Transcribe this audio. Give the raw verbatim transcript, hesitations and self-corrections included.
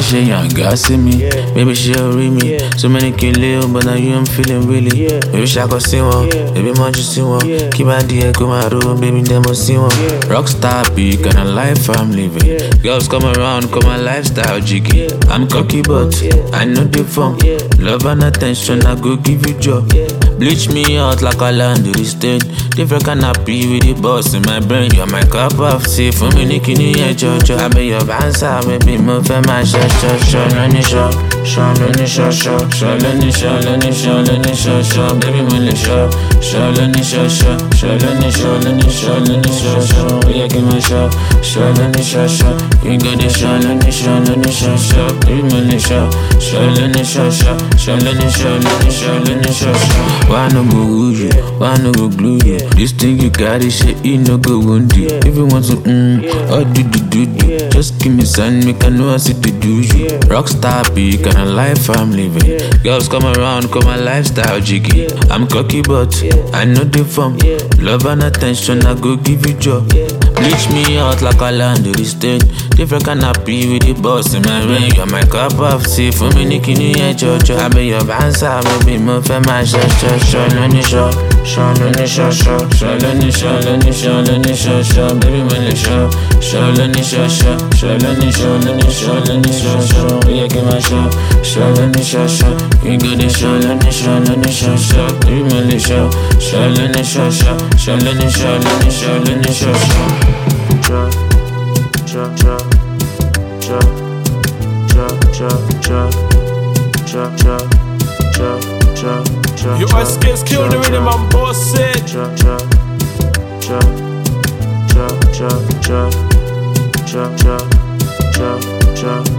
she young, God see me. Maybe she'll read me. So many kill live, but now you I'm feeling really. Maybe she go see one, maybe more just see one. Keep my dear, come my room, baby, them must see one. Rockstar peak kind of life I'm living. Girls come around, come my lifestyle jiggy. I'm cocky, but I know the fun. Love and attention, I go give you joy. Bleach me out like a laundry stain. Different kind of pee with the boss in my brain. You're my cup of tea for me, Nikini, and Jojo. I be your bouncer, maybe move for my shot, shot, shot, lenny shot, shot, lenny shot, shot, shot, lenny shot, lenny shot, lenny shot, shot, baby, money shot, shot, lenny shot, shot, shot, lenny shot, lenny shot, lenny shot, shot, yeah, give my shot, shot, lenny shot, shot, you got the shot, lenny shot, lenny shot, shot, baby, money shot, shot, lenny shot, shot, shot, lenny shot, lenny shot, lenny shot, shot. Why no go woo you? Why no go glue you? This thing you got is shit, you no go wound you. If you want to, mm, oh do do do do. Just give me sign, make I know I see to do you. Rockstar be kind of life I'm living. Girls come around, come my lifestyle jiggy. I'm cocky, but I know the form. Love and attention, I go give you joy. Bleach me out like a laundry stain. Different kind of pee with the boss in my brain. You're my cup of tea for me, Nikini, and Jojo. I be your bouncer, maybe move for my shot, shot, shot, lenny shot, shot, lenny shot, shot, shot, lenny shot, lenny shot, lenny shot, shot, baby, money shot, shot, lenny shot, shot, shot, lenny shot, lenny shot, lenny shot, shot, yeah, give my shot, shot, lenny shot, shot, you got the shot, lenny shot, lenny shot, shot, baby, money shot, shot, lenny shot, shot, shot, lenny shot, lenny shot, lenny shot, shot. Cha, cha, cha, cha, cha, cha, cha, cha, cha, cha, cha, cha. Your ice gets killed the rhythm, I'm bossing. Cha, cha, cha, cha, cha, cha, cha, cha, cha, cha.